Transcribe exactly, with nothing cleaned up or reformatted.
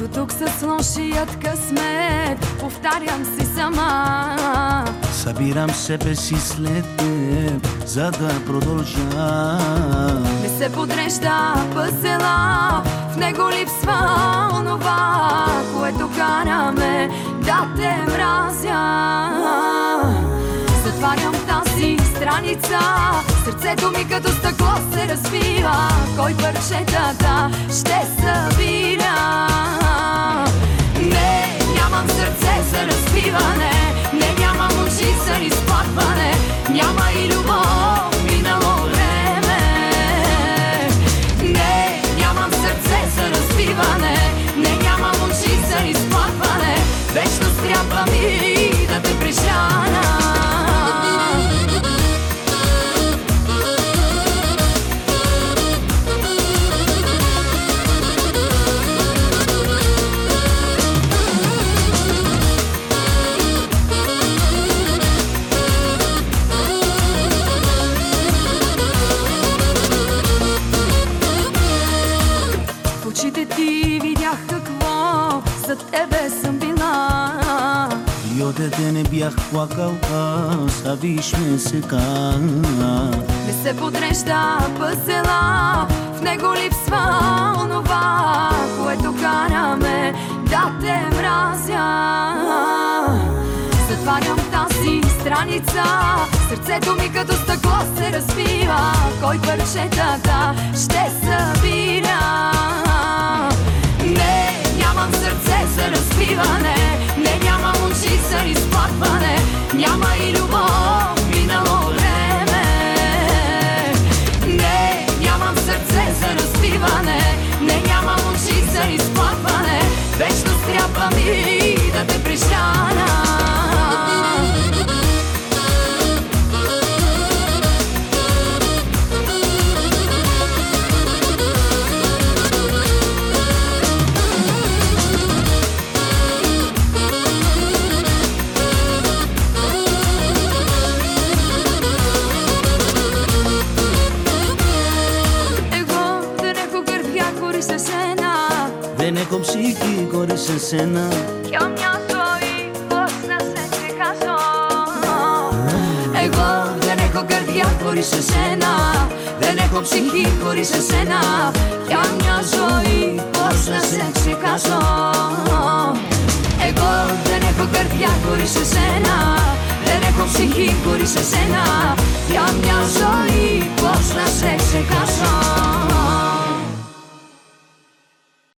До тук с лошият късмет, повтарям си сама. Събирам себе си след теб, за да продължа. Не се подрежда пъзела, в него липсва онова, което караме да те мразя. Затварям тази страница, сърцето ми като стъкло се разбива. Кой парчетата ще събира? Не, нямам сърце за разбиване, не, нямам очи за изплакване, няма и любов, минало време. Не, нямам сърце за разбиване, не, нямам очи за изплакване, вечно трябва ми да те прежаня. Очите ти видях какво за тебе съм била. И от дете не бях плакал аз, а виж ме сега. Не се подрежда пъзела, в него липсва онова, което караме да те мразя. Затварям тази страница, сърцето ми като стъкло се разбива. Кой парчетата ще събира? Не, нямам сърце за разбиване, не, нямам очи за изплакване, няма и любов, минало време. Не, нямам сърце за разбиване, не, нямам очи за изплакване, вечно трябва ми да те прежаня. Δεν έχω ψυχή χωρίς εσένα. Για μια ζωή πώς να σε ξεχάσω. Εγώ δεν έχω καρδιά χωρίς εσένα, δεν έχω ψυχή χωρίς εσένα. Για μια ζωή πώς να σε ξεχάσω. Εγώ δεν έχω καρδιά χωρίς εσένα, δεν έχω ψυχή χωρίς εσένα. Για μια ζωή πώς να σε